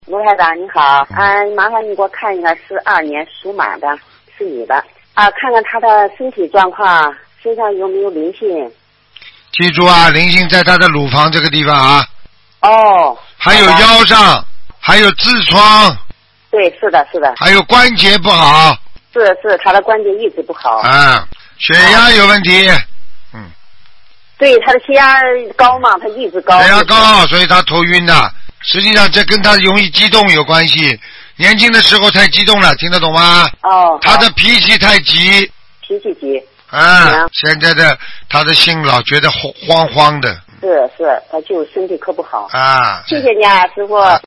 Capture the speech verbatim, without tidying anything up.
卢台长你好，啊，麻烦你给我看一个四二年属马的，是女的啊，看看她的身体状况，身上有没有灵性。 记住啊，灵性在她的乳房这个地方啊。 哦。 还有腰上，还有痔疮。 对，是的，是的。 还有关节不好。 是是，她的关节一直不好。 啊，血压有问题。嗯。 对，她的血压高嘛，她一直高。 血压高，所以她头晕的。实际上这跟她容易激动有关系，年轻的时候太激动了，听得懂吗？ 哦。 她的脾气太急。 脾气急。 啊，现在的她的心老觉得慌慌的。 是是，她就身体可不好。 啊。 谢谢你啊，师傅。啊